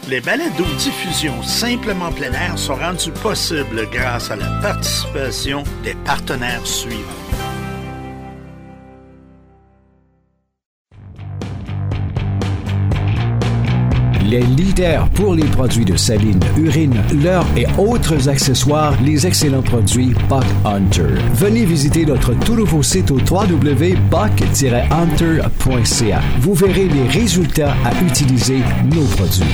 Les balados-diffusions Simplement plein air sont rendus possibles grâce à la participation des partenaires suivants. Les leaders pour les produits de saline, urine, leurre et autres accessoires, les excellents produits Buck Hunter. Venez visiter notre tout nouveau site au www.buck-hunter.ca. Vous verrez les résultats à utiliser nos produits.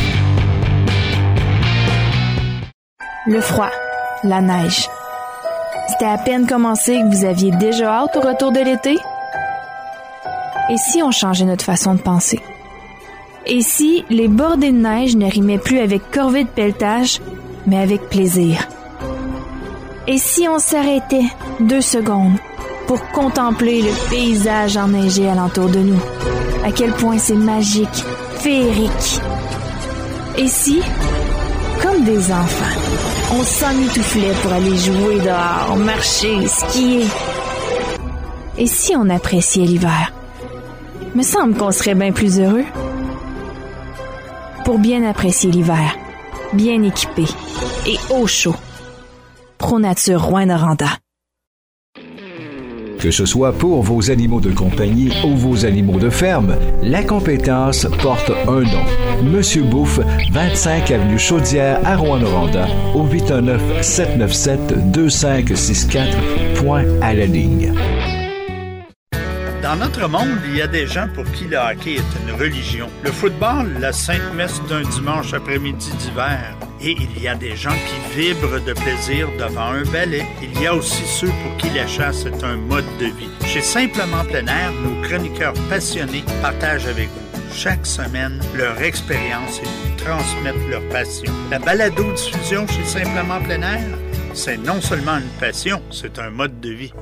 Le froid, la neige. C'était à peine commencé que vous aviez déjà hâte au retour de l'été? Et si on changeait notre façon de penser? Et si les bordées de neige ne rimaient plus avec corvée de pelletage, mais avec plaisir? Et si on s'arrêtait 2 secondes pour contempler le paysage enneigé alentour de nous? À quel point c'est magique, féerique. Et si, comme des enfants, on s'emmitouflait pour aller jouer dehors, marcher, skier? Et si on appréciait l'hiver? Me semble qu'on serait bien plus heureux. Pour bien apprécier l'hiver, bien équipé et au chaud. ProNature Rouyn-Noranda. Que ce soit pour vos animaux de compagnie ou vos animaux de ferme, la compétence porte un nom. Monsieur Bouffe, 25 avenue Chaudière à Rouyn-Noranda, au 819-797-2564, point à la ligne. Dans notre monde, il y a des gens pour qui le hockey est une religion. Le football, la sainte messe d'un dimanche après-midi d'hiver. Et il y a des gens qui vibrent de plaisir devant un ballet. Il y a aussi ceux pour qui la chasse est un mode de vie. Chez Simplement plein air, nos chroniqueurs passionnés partagent avec vous chaque semaine leur expérience et nous transmettent leur passion. La balado-diffusion chez Simplement plein air, c'est non seulement une passion, c'est un mode de vie.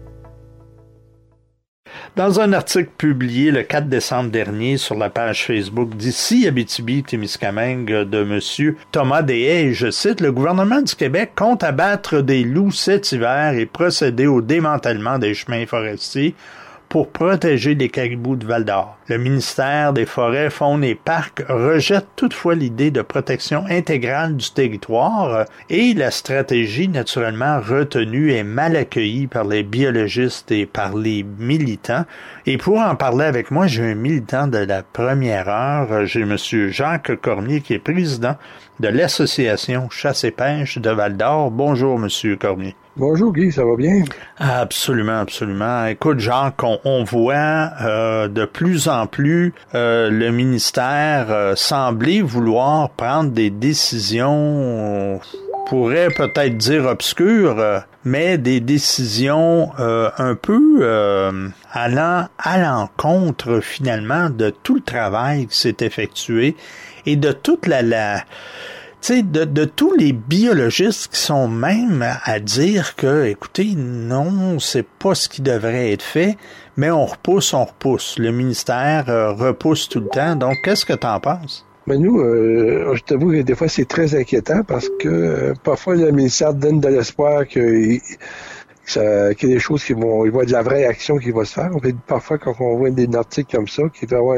Dans un article publié le 4 décembre dernier sur la page Facebook d'Ici Abitibi-Témiscamingue de M. Thomas Deshaies, je cite, « Le gouvernement du Québec compte abattre des loups cet hiver et procéder au démantèlement des chemins forestiers pour protéger les caribous de Val-d'Or. Le ministère des Forêts, Faunes et Parcs rejette toutefois l'idée de protection intégrale du territoire et la stratégie naturellement retenue est mal accueillie par les biologistes et par les militants. Et pour en parler avec moi, j'ai un militant de la première heure, j'ai M. Jacques Cormier qui est président de l'Association Chasse et Pêche de Val-d'Or. Bonjour, M. Cormier. Bonjour Guy, ça va bien? Absolument, absolument. Écoute, Jacques, on voit de plus en plus le ministère sembler vouloir prendre des décisions, on pourrait peut-être dire obscures, mais des décisions un peu allant à l'encontre finalement de tout le travail qui s'est effectué et de toute tu sais, de tous les biologistes qui sont même à dire que, écoutez, non, c'est pas ce qui devrait être fait, mais on repousse. Le ministère repousse tout le temps. Donc, qu'est-ce que t'en penses? Ben nous, je t'avoue que des fois, c'est très inquiétant parce que parfois, le ministère donne de l'espoir qu'il y a des choses il va y avoir de la vraie action qui va se faire. Parfois, quand on voit des articles comme ça,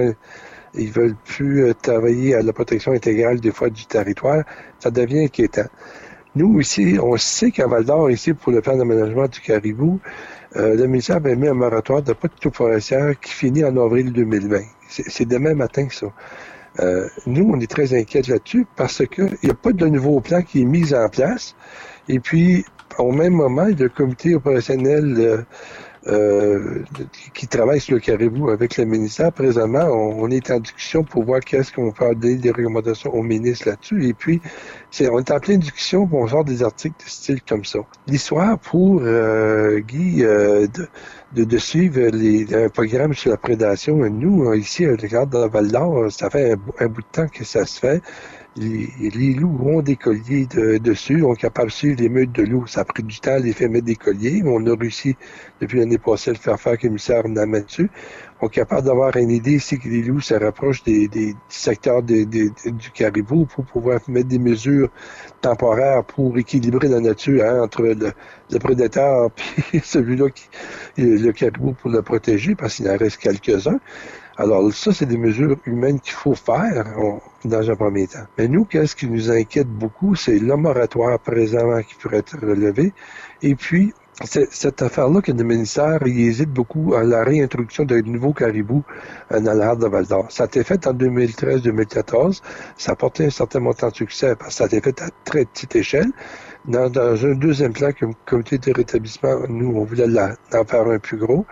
ils veulent plus travailler à la protection intégrale des fois du territoire, ça devient inquiétant. Nous, ici, on sait qu'à Val-d'Or, ici, pour le plan d'aménagement du caribou, le ministère avait mis un moratoire de protection forestière qui finit en avril 2020. C'est demain matin, ça. Nous, on est très inquiets là-dessus parce qu'il n'y a pas de nouveau plan qui est mis en place. Et puis, au même moment, le comité opérationnel qui travaille sur le caribou avec le ministère. Présentement, on est en discussion pour voir qu'est-ce qu'on peut donner des recommandations au ministre là-dessus. Et puis, on est en pleine discussion pour on sort des articles de style comme ça. L'histoire pour Guy de suivre un programme sur la prédation. Nous, ici, le cadre de Val-d'Or, ça fait un bout de temps que ça se fait. Les loups ont des colliers dessus, on est capable de suivre les meutes de loups. Ça a pris du temps à les faire mettre des colliers, mais on a réussi depuis l'année passée à le faire que le ministère en a mis dessus. On est capable d'avoir une idée ici que les loups se rapprochent des secteurs du caribou pour pouvoir mettre des mesures temporaires pour équilibrer la nature entre le prédateur et celui-là, le caribou, pour le protéger, parce qu'il en reste quelques-uns. Alors ça, c'est des mesures humaines qu'il faut faire dans un premier temps. Mais nous, qu'est-ce qui nous inquiète beaucoup, c'est le moratoire présentement qui pourrait être relevé. Et puis, c'est cette affaire-là que le ministère il hésite beaucoup à la réintroduction de nouveaux caribous dans la harde de Val-d'Or. Ça a été fait en 2013-2014. Ça a porté un certain montant de succès parce que ça a été fait à très petite échelle. Dans un deuxième plan, comme comité de rétablissement, nous, on voulait en faire un plus gros.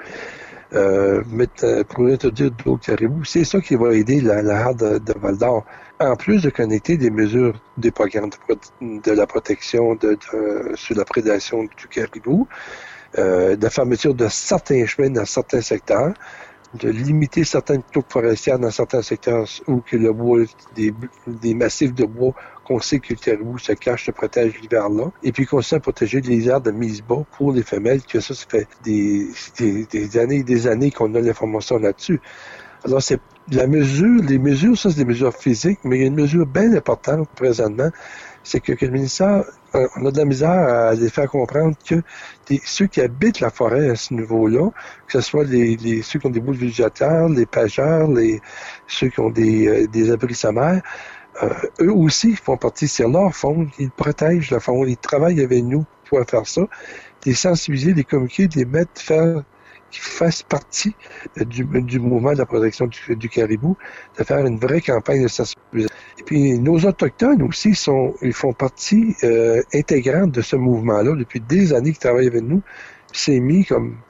Pour introduire d'autres caribous. C'est ça qui va aider la harde de Val-d'Or. En plus de connecter des mesures des programmes de la protection sur la prédation du caribou, de fermeture de certains chemins dans certains secteurs, de limiter certaines coupes forestières dans certains secteurs où que le bois, des massifs de bois qu'on sait que le caribou se cache, se protège l'hiver là, et puis qu'on sait protéger les aires de mise bas pour les femelles, que ça fait des années et des années qu'on a l'information là-dessus. Alors, c'est les mesures, ça, c'est des mesures physiques, mais il y a une mesure bien importante présentement, c'est que le ministère, on a de la misère à les faire comprendre que ceux qui habitent la forêt à ce niveau-là, que ce soit ceux qui ont des boules végétales, les pêcheurs, ceux qui ont des abris sommaires, eux aussi font partie, c'est leur fond, ils protègent le fond, ils travaillent avec nous pour faire ça, les sensibiliser, les communiquer, les mettre, qui fassent partie du mouvement de la protection du caribou, de faire une vraie campagne de sensibilisation. Et puis, nos Autochtones aussi ils font partie intégrante de ce mouvement-là depuis des années qu'ils travaillent avec nous. Ils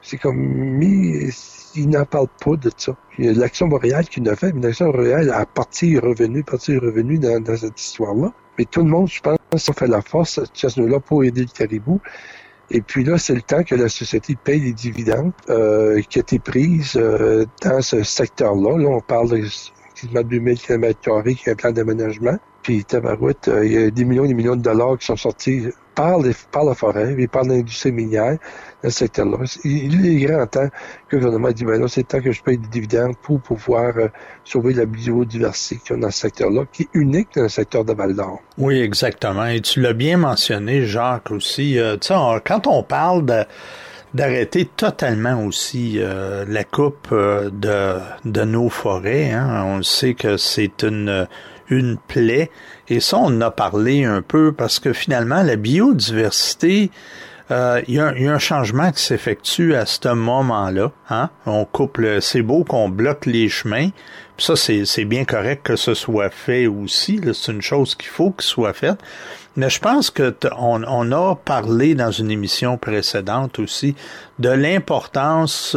n'en parlent pas de ça. Il y a l'Action boréale qui l'a fait, mais l'Action boréale a partie revenue dans cette histoire-là. Mais tout le monde, je pense, a fait la force, cette chasse-là, pour aider le caribou. Et puis là, c'est le temps que la société paye les dividendes qui ont été prises dans ce secteur-là. Là, on parle de 2000 km² qui est un plan d'aménagement. Puis, tabarouette, il y a des millions de dollars qui sont sortis par la forêt et par l'industrie minière dans ce secteur-là. Il est grand temps que le gouvernement dit, ben là, c'est le temps que je paye des dividendes pour pouvoir sauver la biodiversité qu'il y a dans ce secteur-là, qui est unique dans le secteur de Val-d'Or. Oui, exactement. Et tu l'as bien mentionné, Jacques, aussi. Tu sais, quand on parle d'arrêter totalement aussi la coupe de nos forêts, hein, on sait que c'est une plaie. Et ça, on en a parlé un peu parce que finalement, la biodiversité, il y a un changement qui s'effectue à ce moment-là. Hein? On coupe c'est beau qu'on bloque les chemins. Puis ça, c'est bien correct que ce soit fait aussi. Là, c'est une chose qu'il faut qu'il soit faite. Mais je pense que on a parlé dans une émission précédente aussi de l'importance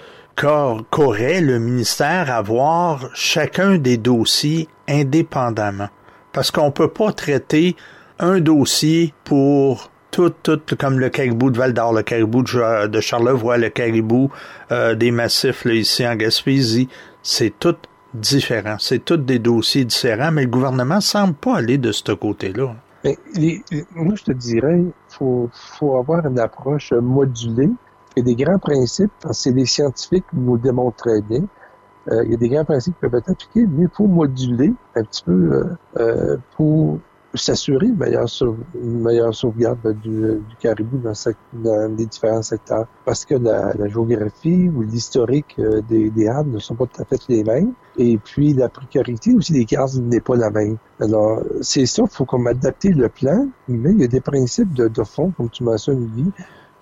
qu'aurait le ministère à voir chacun des dossiers indépendamment. Parce qu'on peut pas traiter un dossier pour tout comme le caribou de Val-d'Or, le caribou de Charlevoix, le caribou des massifs là, ici en Gaspésie. C'est tout différent. C'est tous des dossiers différents, mais le gouvernement semble pas aller de ce côté-là. Mais moi, je te dirais, faut avoir une approche modulée. Il y a des grands principes, parce que c'est des scientifiques qui nous le démontrent très bien. Il y a des grands principes qui peuvent être appliqués, mais il faut moduler un petit peu pour s'assurer une meilleure sauvegarde du caribou dans les différents secteurs. Parce que la géographie ou l'historique des hardes ne sont pas tout à fait les mêmes. Et puis, la précarité aussi des cases n'est pas la même. Alors, c'est ça, il faut comme adapter le plan, mais il y a des principes de fond, comme tu mentionnes, Louis,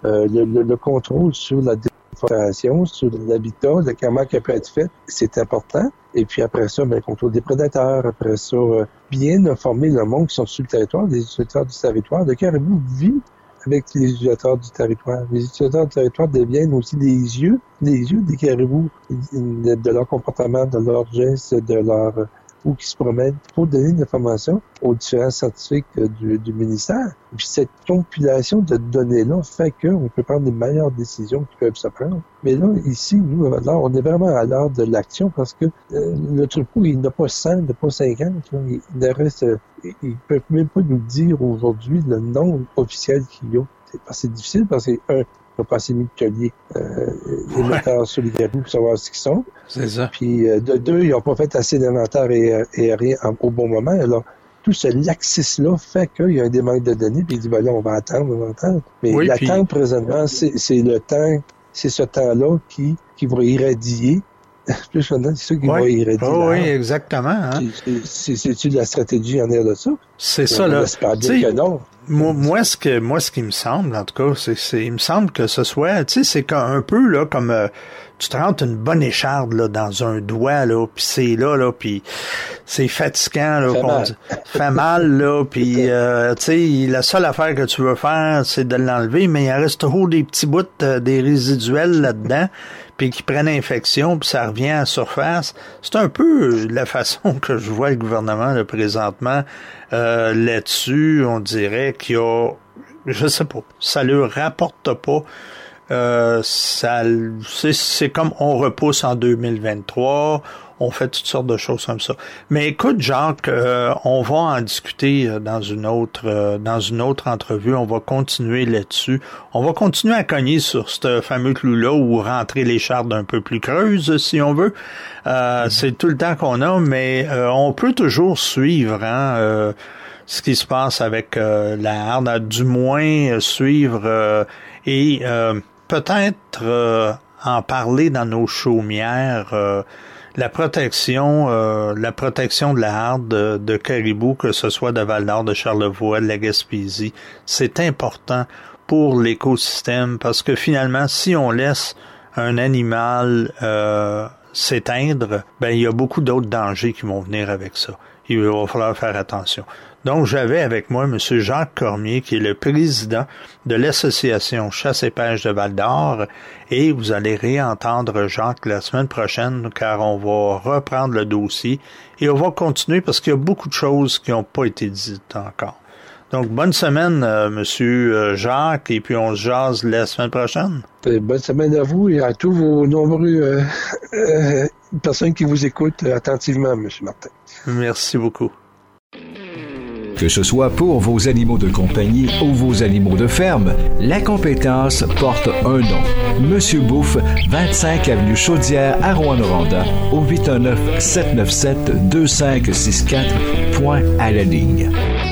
le contrôle sur la déforestation, sur l'habitat, de comment ça peut être fait, c'est important. Et puis après ça, le contrôle des prédateurs. Après ça, bien informer le monde qui sont sur le territoire, les utilisateurs du territoire. Le caribou vit avec les utilisateurs du territoire. Les utilisateurs du territoire deviennent aussi les yeux des caribous, de leur comportement, de leurs gestes, de leur ou qui se promènent pour donner de l'information aux différents scientifiques du ministère. Et puis cette compilation de données-là fait qu'on peut prendre les meilleures décisions qui peuvent se prendre. Mais là, ici, nous, alors, on est vraiment à l'heure de l'action parce que le troupeau, il n'a pas 100, il n'a pas 50. Là, il reste, ils ne peuvent même pas nous dire aujourd'hui le nombre officiel qu'il y a. C'est difficile parce que, ils n'ont pas assez mis de colliers, les metteurs sur les caribous pour savoir ce qu'ils sont. C'est ça. Puis, de deux, ils n'ont pas fait assez d'inventaire et rien au bon moment. Alors, tout ce laxisme-là fait qu'il y a un démanque de données, puis il dit, ben là, on va attendre. Mais oui, l'attente, présentement, c'est ce temps-là qui va irradier Plus maintenant, c'est ceux qui vont irradier l'arbre. Oui, exactement. Hein? C'est-tu de la stratégie en arrière de ça? C'est ça, là. Que non. Moi, ce qui me semble, en tout cas, il me semble que ce soit, tu sais, c'est un peu, là, comme, tu te rentres une bonne écharde, là, dans un doigt, là, pis c'est là, pis c'est fatigant, là, fait mal, là, pis, tu sais, la seule affaire que tu veux faire, c'est de l'enlever, mais il reste toujours des petits bouts, des résiduels là-dedans, puis qui prennent infection, puis ça revient à la surface. C'est un peu la façon que je vois le gouvernement là, présentement là-dessus. On dirait qu'il y a, je sais pas, ça leur rapporte pas. C'est comme on repousse en 2023. On fait toutes sortes de choses comme ça. Mais écoute, Jacques, on va en discuter dans une autre entrevue. On va continuer là-dessus. On va continuer à cogner sur ce fameux clou-là ou rentrer l'écharde un peu plus creuse, si on veut. C'est tout le temps qu'on a, mais on peut toujours suivre ce qui se passe avec la harde, du moins suivre et peut-être en parler dans nos chaumières. La protection de la harde de caribou, que ce soit de Val-d'Or, de Charlevoix, de la Gaspésie, c'est important pour l'écosystème parce que finalement, si on laisse un animal s'éteindre, ben il y a beaucoup d'autres dangers qui vont venir avec ça. Il va falloir faire attention. Donc, j'avais avec moi M. Jacques Cormier, qui est le président de l'Association Chasse et Pêche de Val-d'Or, et vous allez réentendre Jacques la semaine prochaine, car on va reprendre le dossier, et on va continuer parce qu'il y a beaucoup de choses qui n'ont pas été dites encore. Donc, bonne semaine, M. Jacques, et puis on se jase la semaine prochaine. Bonne semaine à vous et à tous vos nombreux personnes qui vous écoutent attentivement, M. Martin. Merci beaucoup. Que ce soit pour vos animaux de compagnie ou vos animaux de ferme, la compétence porte un nom. Monsieur Bouffe, 25 avenue Chaudière à Rouyn-Noranda, au 819-797-2564, point à la ligne.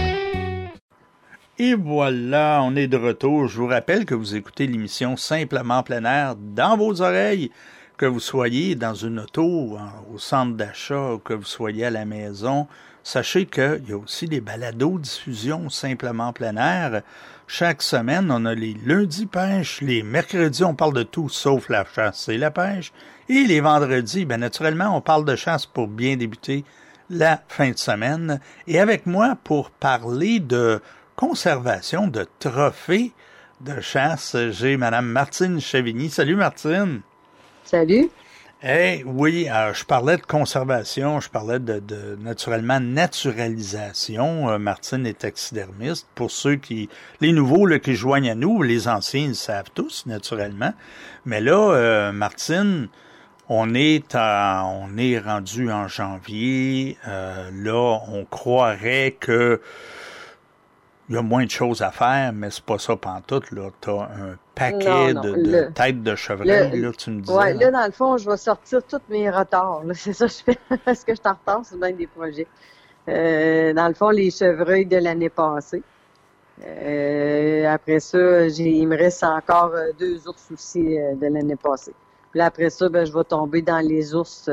Et voilà, on est de retour. Je vous rappelle que vous écoutez l'émission Simplement plein air dans vos oreilles, que vous soyez dans une auto, au centre d'achat, ou que vous soyez à la maison. Sachez qu'il y a aussi des balados-diffusions Simplement plein air. Chaque semaine, on a les lundis pêche, les mercredis, on parle de tout sauf la chasse et la pêche. Et les vendredis, bien naturellement, on parle de chasse pour bien débuter la fin de semaine. Et avec moi, pour parler de conservation de trophées de chasse, j'ai Mme Martine Chavigny. Salut Martine. Salut. Eh oui, je parlais de conservation, je parlais de naturellement naturalisation. Martine est taxidermiste. Pour ceux les nouveaux là, qui joignent à nous, les anciens, ils le savent tous naturellement. Mais là, Martine, on est rendu en janvier. Là, on croirait que il y a moins de choses à faire, mais c'est pas ça pantoute, là. T'as un paquet de têtes de chevreuil, là, tu me disais. Ouais, là, dans le fond, je vais sortir tous mes retards, là. C'est ça que je fais. Parce que je suis en retard sur bien des projets. Dans le fond, les chevreuils de l'année passée. Après ça, il me reste encore 2 ours aussi de l'année passée. Puis là, après ça, je vais tomber dans les ours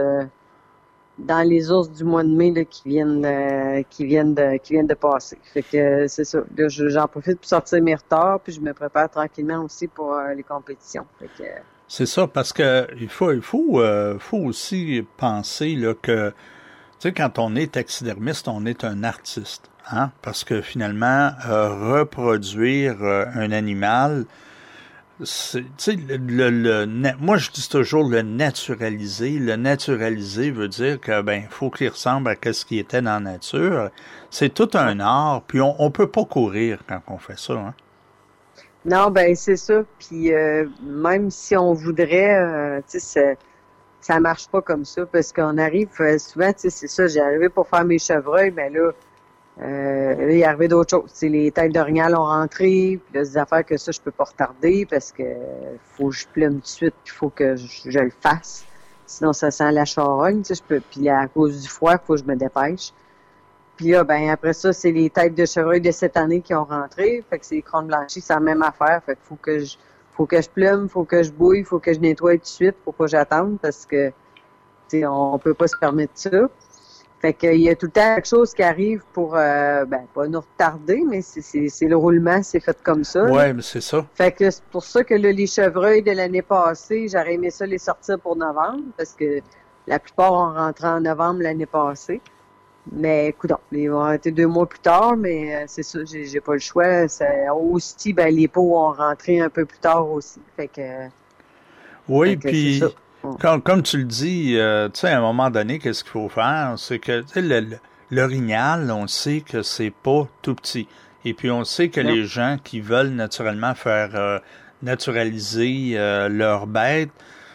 du mois de mai là, qui viennent de passer. Fait que c'est ça. Là, j'en profite pour sortir mes retards, puis je me prépare tranquillement aussi pour les compétitions. Fait que, c'est ça, parce que il faut aussi penser là que tu sais, quand on est taxidermiste, on est un artiste, hein? Parce que finalement, reproduire un animal, tu sais, moi je dis toujours le naturaliser. Le naturaliser veut dire que faut qu'il ressemble à ce qui était dans la nature. C'est tout un art, puis on peut pas courir quand on fait ça, hein. Non, c'est ça. Puis même si on voudrait, tu sais, ça marche pas comme ça, parce qu'on arrive souvent, tu sais, c'est ça. J'ai arrivé pour faire mes chevreuils, là, il est arrivé d'autres choses. T'sais, les têtes d'orignal ont rentré, puis là, des affaires que ça, je peux pas retarder parce que faut que je plume tout de suite, il faut que je le fasse. Sinon, ça sent la charogne, tu sais, puis à cause du froid, il faut que je me dépêche. Puis là, après ça, c'est les têtes de chevreuil de cette année qui ont rentré. Fait que c'est les crânes blanchis, c'est la même affaire. Fait que faut que je plume, faut que je bouille, faut que je nettoie tout de suite, faut pas que j'attende parce que sais, on peut pas se permettre ça. Fait qu'il y a tout le temps quelque chose qui arrive pour, pas nous retarder, mais c'est le roulement, c'est fait comme ça. Ouais, mais c'est ça. Fait que c'est pour ça que là, les chevreuils de l'année passée, j'aurais aimé ça les sortir pour novembre, parce que la plupart ont rentré en novembre l'année passée. Mais écoute, ils vont été 2 mois plus tard, mais c'est ça, j'ai pas le choix. Aussi, les pots ont rentré un peu plus tard aussi. Fait que. Oui, puis comme tu le dis, tu sais, à un moment donné, qu'est-ce qu'il faut faire? C'est que tu sais, l'orignal, on sait que c'est pas tout petit. Et puis on sait que les gens qui veulent naturellement faire naturaliser leur bête,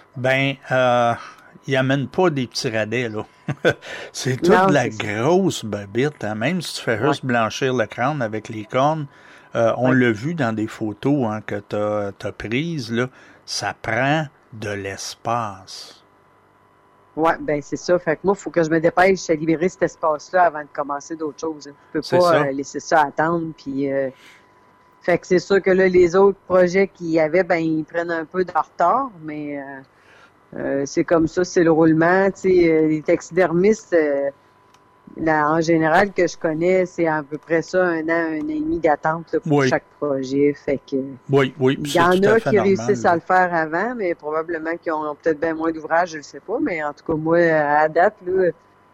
ils amènent pas des petits radais, là. C'est toute la grosse babite, hein? Même si tu fais juste blanchir le crâne avec les cornes, on l'a vu dans des photos que t'as prises, là, ça prend de l'espace. Oui, c'est ça. Fait que moi, il faut que je me dépêche à libérer cet espace-là avant de commencer d'autres choses. Je peux pas laisser ça attendre. Puis, fait que c'est sûr que là, les autres projets qu'il y avait, ils prennent un peu de retard, mais c'est comme ça, c'est le roulement. Tu sais, les taxidermistes, en général, que je connais, c'est à peu près ça, 1 an, 1 an et demi d'attente là, pour chaque projet. Fait que oui, il y en a qui réussissent à le faire avant, mais probablement qu'ils ont peut-être bien moins d'ouvrage, je ne sais pas. Mais en tout cas, moi, à date, là,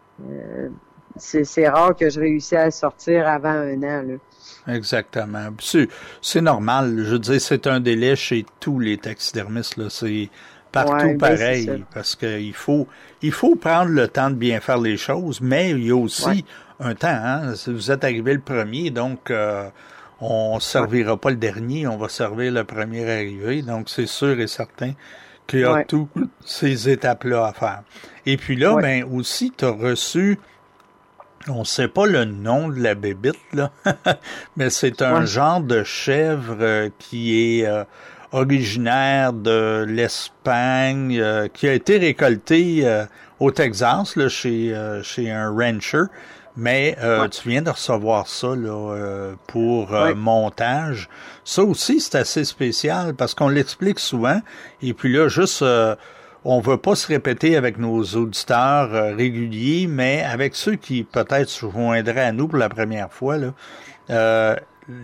c'est rare que je réussisse à le sortir avant 1 an. Là. Exactement. C'est normal. Je veux dire, c'est un délai chez tous les taxidermistes. Là. C'est partout pareil, parce qu'il faut prendre le temps de bien faire les choses, mais il y a aussi un temps. Hein? Vous êtes arrivé le premier, donc on ne servira pas le dernier, on va servir le premier arrivé. Donc, c'est sûr et certain qu'il y a toutes ces étapes-là à faire. Et puis là, aussi, tu as reçu, on ne sait pas le nom de la bébite, là, mais c'est un genre de chèvre qui est originaire de l'Espagne, qui a été récolté au Texas, là, chez un rancher. Mais tu viens de recevoir ça là, pour montage. Ça aussi, c'est assez spécial parce qu'on l'explique souvent. Et puis là, juste, on veut pas se répéter avec nos auditeurs réguliers, mais avec ceux qui peut-être se joindraient à nous pour la première fois, là,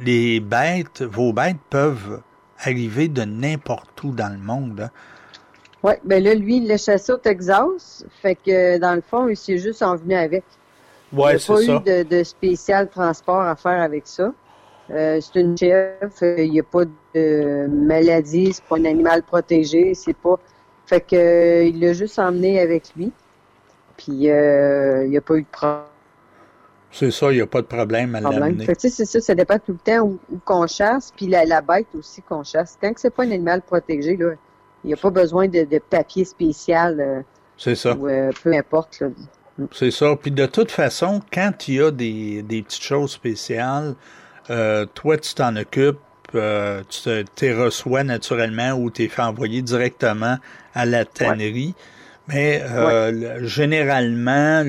vos bêtes peuvent arriver de n'importe où dans le monde. Hein. Oui, là, lui, il l'a chassé au Texas. Fait que, dans le fond, il s'est juste envenu avec. Ouais, c'est ça. Il n'y a pas eu de spécial transport à faire avec ça. C'est une chèvre, il n'y a pas de maladie, c'est pas un animal protégé, c'est pas... Fait que il l'a juste emmené avec lui. Puis il n'y a pas eu de problème. C'est ça, il n'y a pas de problème à l'amener. Fait que c'est ça dépend tout le temps où qu'on chasse, puis la bête aussi qu'on chasse. Tant que c'est pas un animal protégé, là, il n'y a pas besoin de papier spécial. C'est ça. Ou, peu importe, là. C'est ça. Puis de toute façon, quand il y a des petites choses spéciales, toi, tu t'en occupes, tu te reçois naturellement ou tu es fait envoyer directement à la tannerie. Mais généralement,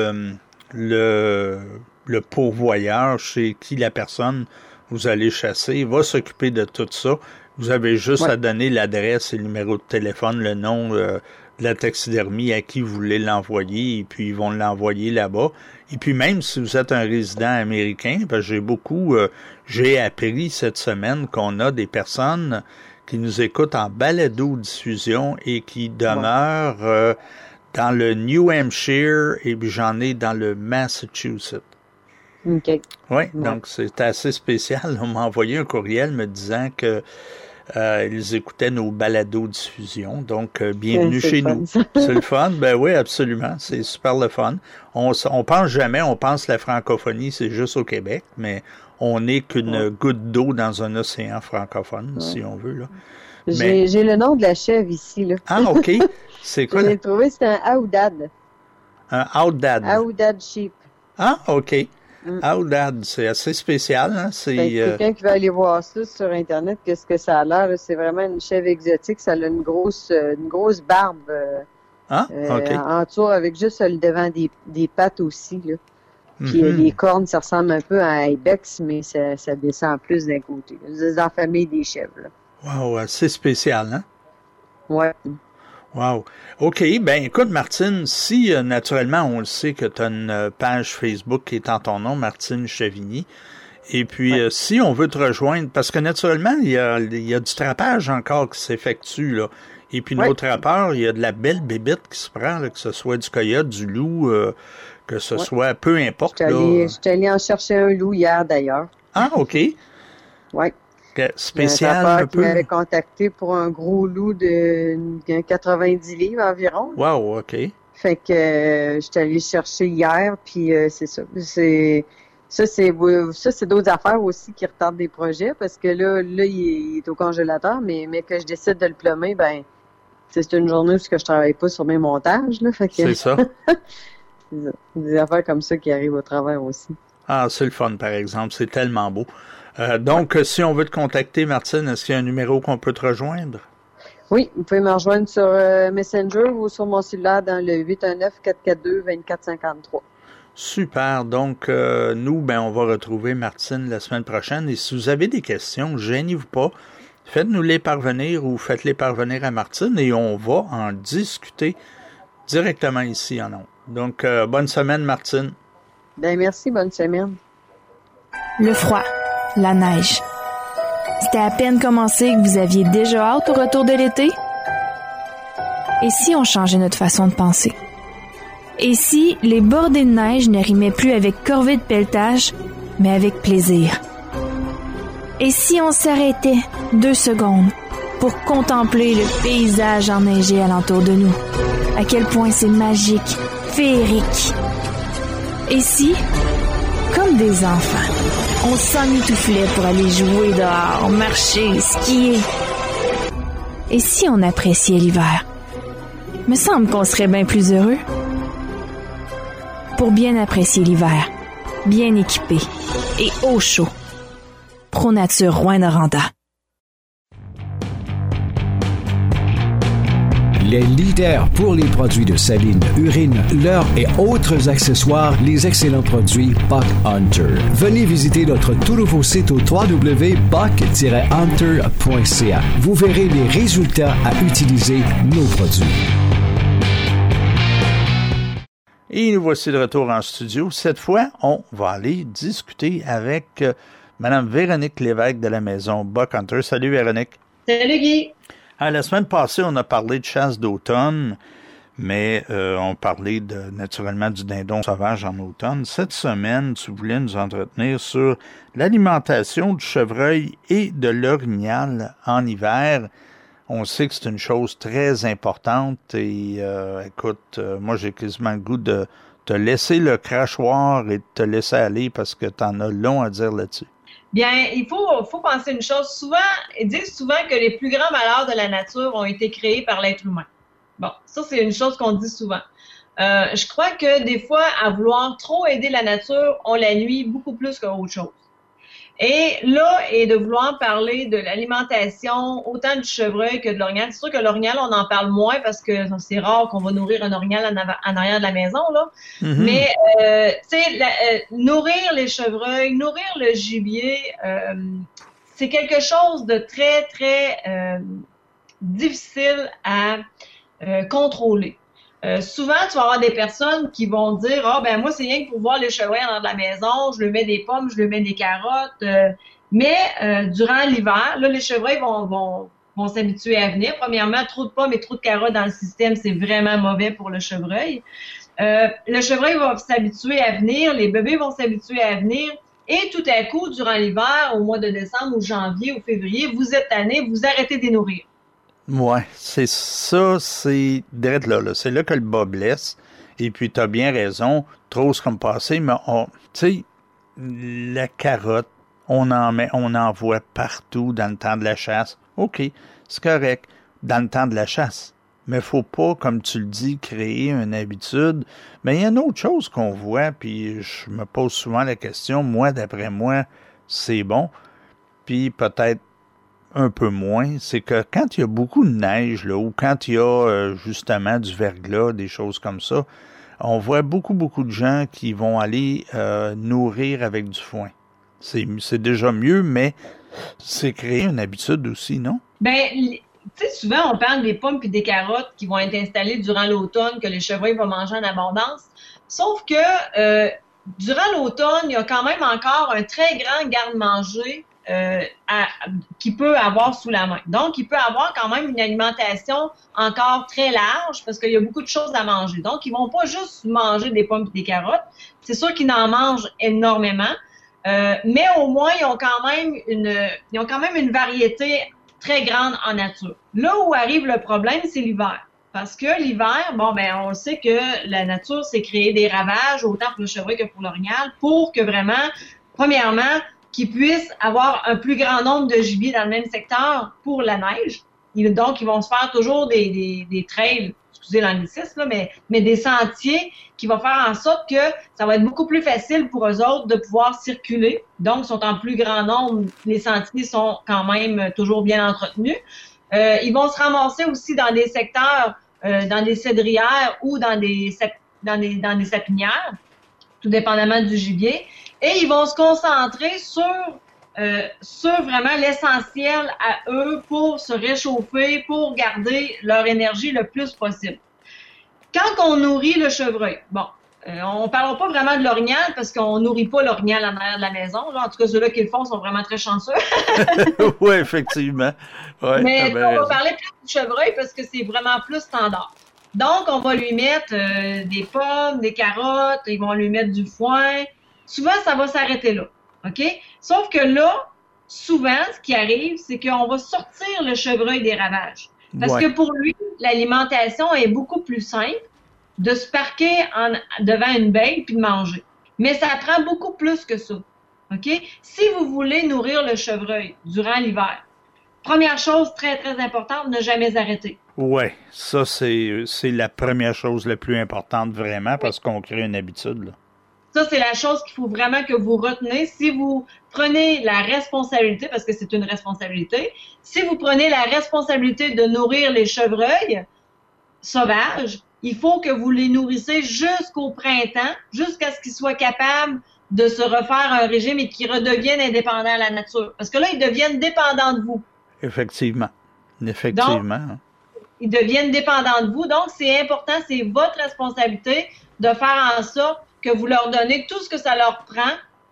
le pourvoyeur chez qui la personne vous allez chasser va s'occuper de tout ça. Vous avez juste à donner l'adresse et le numéro de téléphone, le nom de la taxidermie à qui vous voulez l'envoyer, et puis ils vont l'envoyer là-bas. Et puis même si vous êtes un résident américain, parce que j'ai appris cette semaine qu'on a des personnes qui nous écoutent en balado-diffusion et qui demeurent dans le New Hampshire, et puis j'en ai dans le Massachusetts. OK. Oui, donc c'est assez spécial. On m'a envoyé un courriel me disant que ils écoutaient nos balados-diffusion. Donc, bienvenue chez nous. C'est le fun? Ben oui, absolument. C'est super le fun. On pense jamais, on pense la francophonie, c'est juste au Québec, mais on n'est qu'une goutte d'eau dans un océan francophone, si on veut. Là. J'ai le nom de la chèvre ici. Là. Ah, OK. C'est quoi? Je l'ai trouvé, c'est un Aoudad. Un Aoudad. Aoudad sheep. Ah, OK. Aoudad, c'est assez spécial. Hein? Quelqu'un qui va aller voir ça sur Internet, qu'est-ce que ça a l'air? C'est vraiment une chèvre exotique. Ça a une grosse barbe entour avec juste le devant des pattes aussi. Là. Puis les cornes, ça ressemble un peu à un ibex, mais ça descend plus d'un côté. C'est dans la famille des chèvres. Wow, c'est spécial, hein? Ouais. Wow. OK. Ben, écoute, Martine, si naturellement, on le sait que tu as une page Facebook qui est en ton nom, Martine Chavigny, et puis si on veut te rejoindre, parce que naturellement, il y a du trapage encore qui s'effectue, là. Et puis, nos trappeurs, il y a de la belle bébite qui se prend, là, que ce soit du coyote, du loup, que ce soit, peu importe. Je suis allé en chercher un loup hier, d'ailleurs. Ah, OK. Oui. Spécial un peu. Qui m'avait contacté pour un gros loup de 90 livres environ. Wow, OK. Fait que je suis allée chercher hier, puis c'est ça. Ça, c'est d'autres affaires aussi qui retardent des projets, parce que là il est au congélateur, mais que je décide de le plumer, ben c'est une journée où je travaille pas sur mes montages, là. Fait que c'est ça. Des affaires comme ça qui arrivent au travers aussi. Ah, c'est le fun, par exemple. C'est tellement beau. Donc, si on veut te contacter, Martine, est-ce qu'il y a un numéro qu'on peut te rejoindre? Oui, vous pouvez me rejoindre sur Messenger ou sur mon cellulaire dans le 819-442-2453. Super. Donc, nous, on va retrouver Martine la semaine prochaine. Et si vous avez des questions, gênez-vous pas. Faites-nous les parvenir ou faites-les parvenir à Martine et on va en discuter directement ici en ondes. Donc, bonne semaine, Martine. Ben merci, bonne semaine. Le froid, la neige. C'était à peine commencé que vous aviez déjà hâte au retour de l'été? Et si on changeait notre façon de penser? Et si les bordées de neige ne rimaient plus avec corvée de pelletage, mais avec plaisir? Et si on s'arrêtait 2 secondes pour contempler le paysage enneigé alentour de nous? À quel point c'est magique, féerique. Et si, comme des enfants, on s'emmitouflait pour aller jouer dehors, marcher, skier? Et si on appréciait l'hiver? Me semble qu'on serait bien plus heureux. Pour bien apprécier l'hiver, bien équipé et au chaud. ProNature Rouyn-Noranda. Les leaders pour les produits de saline, urine, leurre et autres accessoires, les excellents produits Buck Hunter. Venez visiter notre tout nouveau site au www.buck-hunter.ca. Vous verrez les résultats à utiliser nos produits. Et nous voici de retour en studio. Cette fois, on va aller discuter avec Mme Véronique Lévesque de la maison Buck Hunter. Salut Véronique. Salut Guy. La semaine passée, on a parlé de chasse d'automne, mais on parlait naturellement du dindon sauvage en automne. Cette semaine, tu voulais nous entretenir sur l'alimentation du chevreuil et de l'orignal en hiver. On sait que c'est une chose très importante et écoute, moi j'ai quasiment le goût de te laisser le crachoir et de te laisser aller parce que t'en as long à dire là-dessus. Bien, il faut penser une chose. Souvent, ils disent souvent que les plus grands malheurs de la nature ont été créés par l'être humain. Bon, ça c'est une chose qu'on dit souvent. Je crois que des fois, à vouloir trop aider la nature, on la nuit beaucoup plus qu'autre chose. Et là, et de vouloir parler de l'alimentation, autant du chevreuil que de l'orignal. C'est sûr que l'orignal, on en parle moins parce que c'est rare qu'on va nourrir un orignal en arrière de la maison, là. Mm-hmm. Mais, tu sais, nourrir les chevreuils, nourrir le gibier, c'est quelque chose de très, très difficile à contrôler. Souvent, tu vas avoir des personnes qui vont dire « Ah, ben moi, c'est rien que pour voir les chevreuils dans la maison, je lui mets des pommes, je lui mets des carottes. » Mais durant l'hiver, là, les chevreuils vont s'habituer à venir. Premièrement, trop de pommes et trop de carottes dans le système, c'est vraiment mauvais pour le chevreuil. Le chevreuil va s'habituer à venir, les bébés vont s'habituer à venir. Et tout à coup, durant l'hiver, au mois de décembre ou janvier ou février, vous êtes tanné, vous arrêtez de les nourrir. Ouais, c'est ça, c'est direct là. C'est là que le bas blesse. Et puis, t'as bien raison, trop c'est comme passé, mais tu sais, la carotte, on en voit partout dans le temps de la chasse. OK, c'est correct, dans le temps de la chasse. Mais faut pas, comme tu le dis, créer une habitude. Mais il y a une autre chose qu'on voit, puis je me pose souvent la question, moi, d'après moi, c'est bon. Puis peut-être un peu moins, c'est que quand il y a beaucoup de neige, là, ou quand il y a justement du verglas, des choses comme ça, on voit beaucoup de gens qui vont aller nourrir avec du foin. C'est déjà mieux, mais c'est créer une habitude aussi, non? Ben, tu sais, souvent, on parle des pommes et des carottes qui vont être installées durant l'automne, que les chevreuils vont manger en abondance. Sauf que durant l'automne, il y a quand même encore un très grand garde-manger qu'il peut avoir sous la main. Donc, il peut avoir quand même une alimentation encore très large parce qu'il y a beaucoup de choses à manger. Donc, ils vont pas juste manger des pommes et des carottes. C'est sûr qu'ils en mangent énormément, mais au moins, ils ont quand même une variété très grande en nature. Là où arrive le problème, c'est l'hiver. Parce que l'hiver, on sait que la nature s'est créée des ravages, autant pour le chevreuil que pour l'orignal, pour que vraiment, premièrement, qu'ils puissent avoir un plus grand nombre de gibier dans le même secteur pour la neige. Donc, ils vont se faire toujours des trails, excusez l'anglicisme, mais des sentiers qui vont faire en sorte que ça va être beaucoup plus facile pour eux autres de pouvoir circuler. Donc, ils sont en plus grand nombre. Les sentiers sont quand même toujours bien entretenus. Ils vont se ramasser aussi dans des secteurs, dans des cédrières ou dans des sapinières, tout dépendamment du gibier. Et ils vont se concentrer sur vraiment l'essentiel à eux pour se réchauffer, pour garder leur énergie le plus possible. Quand on nourrit le chevreuil, on parlera pas vraiment de l'orignal parce qu'on nourrit pas l'orignal en arrière de la maison. Genre, en tout cas, ceux-là qui le font sont vraiment très chanceux. Oui, effectivement. Ouais, mais on va parler plus du chevreuil parce que c'est vraiment plus standard. Donc, on va lui mettre des pommes, des carottes, ils vont lui mettre du foin. Souvent, ça va s'arrêter là. OK? Sauf que là, souvent, ce qui arrive, c'est qu'on va sortir le chevreuil des ravages. Parce que pour lui, l'alimentation est beaucoup plus simple de se parquer devant une baie puis de manger. Mais ça prend beaucoup plus que ça. OK? Si vous voulez nourrir le chevreuil durant l'hiver, première chose très, très importante, ne jamais arrêter. Oui, ça, c'est la première chose la plus importante vraiment parce qu'on crée une habitude, là. Ça, c'est la chose qu'il faut vraiment que vous retenez. Si vous prenez la responsabilité, parce que c'est une responsabilité, si vous prenez la responsabilité de nourrir les chevreuils sauvages, il faut que vous les nourrissez jusqu'au printemps, jusqu'à ce qu'ils soient capables de se refaire un régime et qu'ils redeviennent indépendants à la nature. Parce que là, ils deviennent dépendants de vous. Effectivement. Donc, ils deviennent dépendants de vous. Donc, c'est important, c'est votre responsabilité de faire en sorte que vous leur donnez tout ce que ça leur prend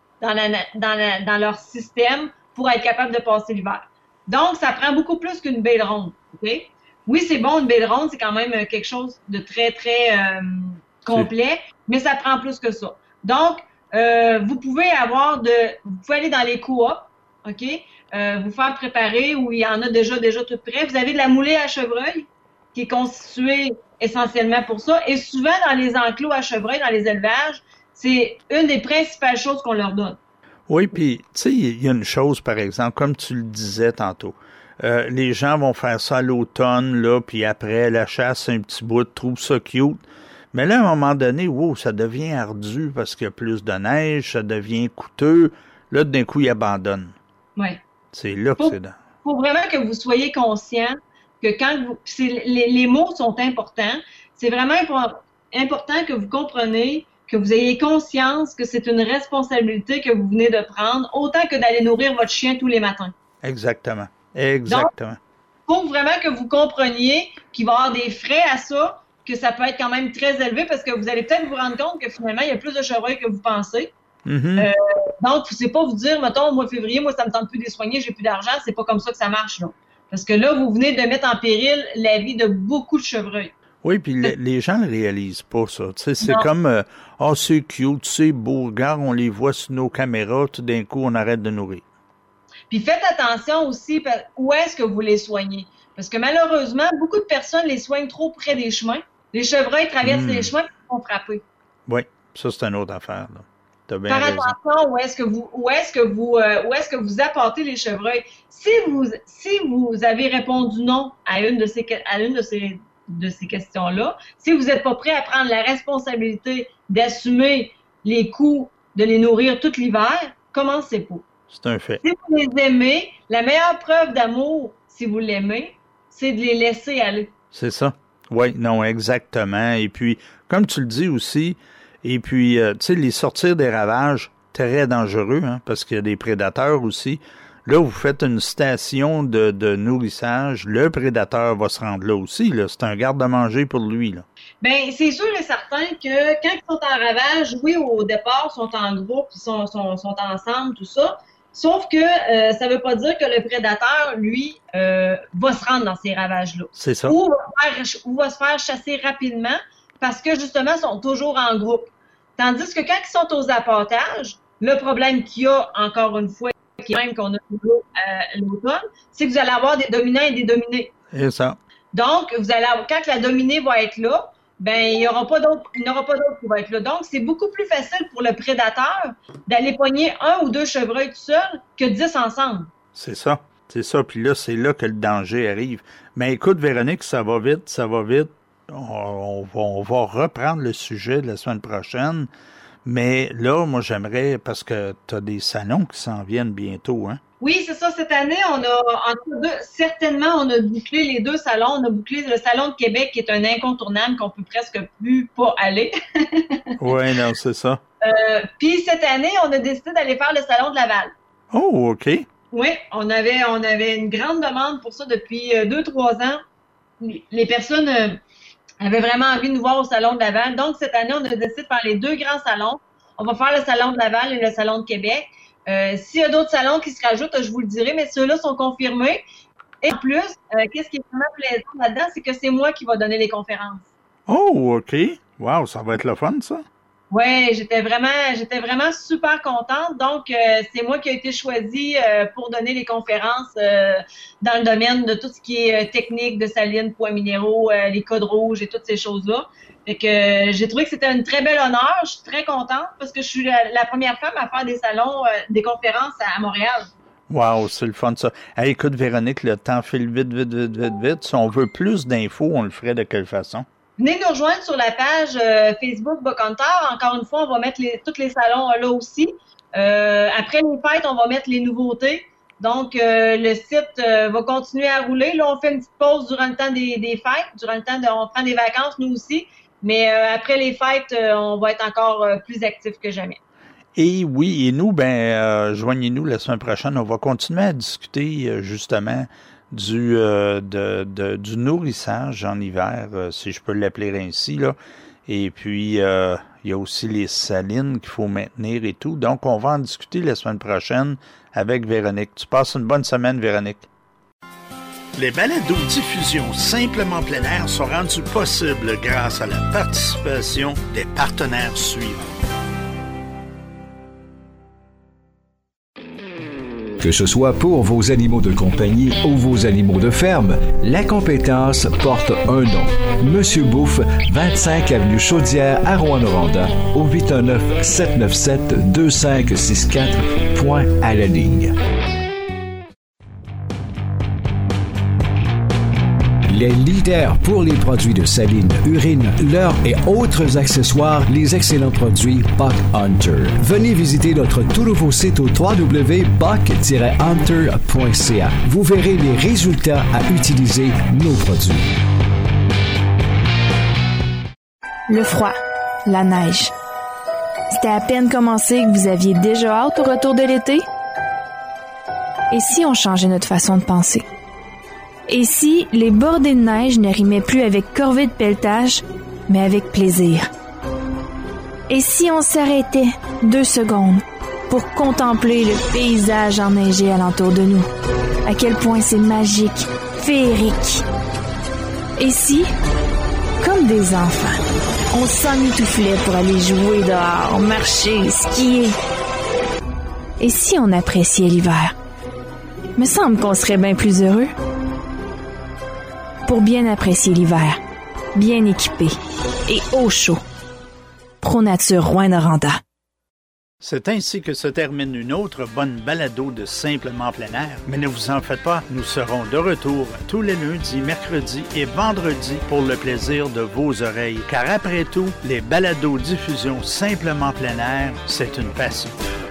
dans leur système pour être capable de passer l'hiver. Donc, ça prend beaucoup plus qu'une belle ronde. Okay? Oui, c'est bon, une belle ronde, c'est quand même quelque chose de très, très complet, mais ça prend plus que ça. Donc, vous pouvez aller dans les coops, OK? Vous faire préparer où il y en a déjà tout prêt. Vous avez de la moulée à chevreuil qui est constituée essentiellement pour ça. Et souvent, dans les enclos à chevreuil, dans les élevages, c'est une des principales choses qu'on leur donne. Oui, puis, tu sais, il y a une chose, par exemple, comme tu le disais tantôt, les gens vont faire ça à l'automne, là, puis après la chasse, un petit bout, trouvent ça cute. Mais là, à un moment donné, ça devient ardu parce qu'il y a plus de neige, ça devient coûteux. Là, d'un coup, ils abandonnent. Oui. C'est là que c'est dans. Il faut vraiment que vous soyez conscient que quand les mots sont importants, c'est vraiment important que vous compreniez, que vous ayez conscience que c'est une responsabilité que vous venez de prendre, autant que d'aller nourrir votre chien tous les matins. Exactement. Donc, il faut vraiment que vous compreniez qu'il va y avoir des frais à ça, que ça peut être quand même très élevé, parce que vous allez peut-être vous rendre compte que finalement, il y a plus de chevreuils que vous pensez. Mm-hmm. Donc, c'est pas vous dire, mettons, au mois de février, moi, ça me tente plus de les soigner, j'ai plus d'argent, c'est pas comme ça que ça marche, là. Parce que là, vous venez de mettre en péril la vie de beaucoup de chevreuils. Oui, puis les gens ne réalisent pas ça. Tu sais, c'est comme, c'est cute, c'est beau, regarde, on les voit sur nos caméras, tout d'un coup, on arrête de nourrir. Puis faites attention aussi, où est-ce que vous les soignez? Parce que malheureusement, beaucoup de personnes les soignent trop près des chemins. Les chevreuils traversent les chemins et se font frapper. Oui, ça, c'est une autre affaire, là. Faire attention où est-ce que vous apportez les chevreuils. Si vous avez répondu non à une de ces questions-là, si vous n'êtes pas prêt à prendre la responsabilité d'assumer les coûts de les nourrir tout l'hiver, commencez pas. C'est un fait. Si vous les aimez, la meilleure preuve d'amour, si vous l'aimez, c'est de les laisser aller. C'est ça. Oui, non, exactement. Et puis, comme tu le dis aussi, et puis, tu sais, les sortir des ravages, très dangereux, hein, parce qu'il y a des prédateurs aussi. Là, vous faites une station de nourrissage, le prédateur va se rendre là aussi, là. C'est un garde-manger pour lui, là. Ben, c'est sûr et certain que quand ils sont en ravage, oui, au départ, ils sont en groupe, ils sont ensemble, tout ça. Sauf que ça veut pas dire que le prédateur, lui, va se rendre dans ces ravages-là. C'est ça. Ou va se faire chasser rapidement parce que, justement, ils sont toujours en groupe. Tandis que quand ils sont aux apportages, le problème qu'il y a, encore une fois, qui est même qu'on a toujours l'automne, c'est que vous allez avoir des dominants et des dominés. C'est ça. Donc, quand la dominée va être là, ben il n'y aura pas d'autres qui vont être là. Donc, c'est beaucoup plus facile pour le prédateur d'aller pogner 1 ou 2 chevreuils tout seul que 10 ensemble. C'est ça. Puis là, c'est là que le danger arrive. Mais écoute, Véronique, ça va vite. On va reprendre le sujet de la semaine prochaine. Mais là, moi, j'aimerais, parce que tu as des salons qui s'en viennent bientôt, hein? Oui, c'est ça. Cette année, on a bouclé les 2 salons. On a bouclé le Salon de Québec, qui est un incontournable qu'on peut presque plus pas aller. Oui, non, c'est ça. Puis cette année, on a décidé d'aller faire le Salon de Laval. Oh, OK. Oui, on avait une grande demande pour ça depuis 2-3 ans. Les personnes avaient vraiment envie de nous voir au Salon de Laval. Donc, cette année, on a décidé de faire les 2 grands salons. On va faire le Salon de Laval et le Salon de Québec. S'il y a d'autres salons qui se rajoutent, je vous le dirai, mais ceux-là sont confirmés. Et en plus, qu'est-ce qui est vraiment plaisant là-dedans, c'est que c'est moi qui va donner les conférences. Oh, OK. Wow, ça va être le fun, ça. Oui, j'étais vraiment super contente. Donc, c'est moi qui ai été choisie pour donner les conférences dans le domaine de tout ce qui est technique de salines, poids minéraux, les codes rouges et toutes ces choses-là. Fait que j'ai trouvé que c'était un très bel honneur. Je suis très contente parce que je suis la première femme à faire des salons, des conférences à Montréal. Wow, c'est le fun, ça. Hey, écoute, Véronique, le temps file vite. Si on veut plus d'infos, on le ferait de quelle façon? Venez nous rejoindre sur la page Facebook Buck Hunter. Encore une fois, on va mettre tous les salons là aussi. Après les fêtes, on va mettre les nouveautés. Donc, le site va continuer à rouler. Là, on fait une petite pause durant le temps des fêtes. Durant le temps on prend des vacances, nous aussi. Mais après les fêtes, on va être encore plus actifs que jamais. Et oui, et nous, joignez-nous la semaine prochaine. On va continuer à discuter justement du nourrissage en hiver, si je peux l'appeler ainsi, là. Et puis, il y a aussi les salines qu'il faut maintenir et tout. Donc, on va en discuter la semaine prochaine avec Véronique. Tu passes une bonne semaine, Véronique. Les balados-diffusions Simplement plein air sont rendues possibles grâce à la participation des partenaires suivants. Que ce soit pour vos animaux de compagnie ou vos animaux de ferme, la compétence porte un nom. Monsieur Bouffe, 25 avenue Chaudière à Rouyn-Noranda, au 819-797-2564, point à la ligne. Les leaders pour les produits de saline, urine, leurre et autres accessoires, les excellents produits Buck Hunter. Venez visiter notre tout nouveau site au www.buck-hunter.ca. Vous verrez les résultats à utiliser nos produits. Le froid, la neige. C'était à peine commencé que vous aviez déjà hâte au retour de l'été? Et si on changeait notre façon de penser? Et si les bordées de neige ne rimaient plus avec corvée de pelletage, mais avec plaisir? Et si on s'arrêtait 2 secondes pour contempler le paysage enneigé alentour de nous? À quel point c'est magique, féerique. Et si, comme des enfants, on s'emmitouflait pour aller jouer dehors, marcher, skier? Et si on appréciait l'hiver? Me semble qu'on serait bien plus heureux. Pour bien apprécier l'hiver, bien équipé et au chaud. ProNature Rouyn-Noranda. C'est ainsi que se termine une autre bonne balado de Simplement plein air. Mais ne vous en faites pas, nous serons de retour tous les lundis, mercredis et vendredis pour le plaisir de vos oreilles. Car après tout, les balados diffusions Simplement plein air, c'est une passion.